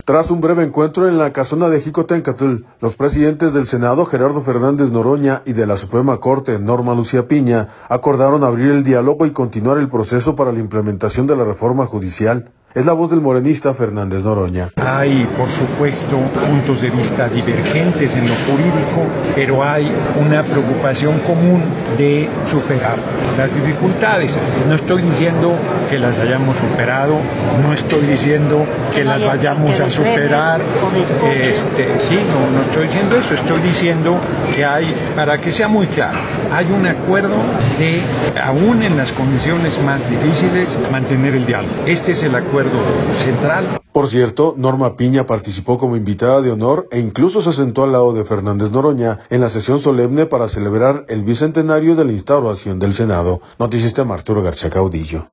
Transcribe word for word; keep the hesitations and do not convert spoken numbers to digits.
Tras un breve encuentro en la casona de Jicotencatl, los presidentes del Senado, Gerardo Fernández Noroña, y de la Suprema Corte, Norma Lucía Piña, acordaron abrir el diálogo y continuar el proceso para la implementación de la reforma judicial. Es la voz del morenista Fernández Noroña. Hay, por supuesto, puntos de vista divergentes en lo jurídico, pero hay una preocupación común de superar las dificultades. No estoy diciendo que las hayamos superado, no estoy diciendo que las vayamos a superar. Este, sí, no, no estoy diciendo eso, estoy diciendo que hay, para que sea muy claro, hay un acuerdo de, aún en las condiciones más difíciles, mantener el diálogo. Este es el acuerdo central. Por cierto, Norma Piña participó como invitada de honor e incluso se sentó al lado de Fernández Noroña en la sesión solemne para celebrar el bicentenario de la instauración del Senado. Noticista Arturo García Caudillo.